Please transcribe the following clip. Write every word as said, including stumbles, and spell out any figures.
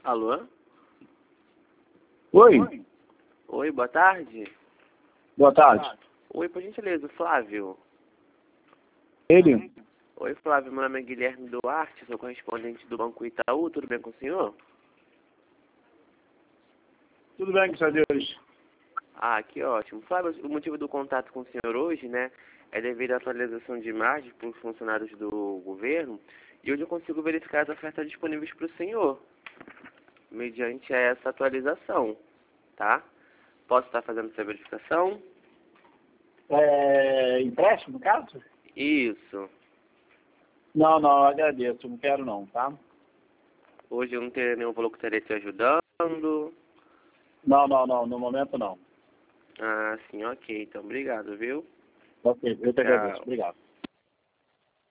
Alô? Oi, Oi, boa tarde. boa tarde. Oi, por gentileza, Flávio. Ele? Oi, Flávio, meu nome é Guilherme Duarte, sou correspondente do Banco Itaú, tudo bem com o senhor? Tudo bem, graças a Deus. Ah, que ótimo. Flávio, o motivo do contato com o senhor hoje, né, é devido à atualização de imagem por funcionários do governo, e hoje eu consigo verificar as ofertas disponíveis para o senhor, mediante essa atualização, tá? Posso estar fazendo essa verificação? É, empréstimo, no caso? Isso. Não, não, eu agradeço, não quero não, tá? Hoje eu não tenho nenhum valor que estaria te ajudando. Não, não, não, no momento não. Ah, sim, ok. Então, obrigado, viu? Ok, eu te agradeço, Tchau. obrigado.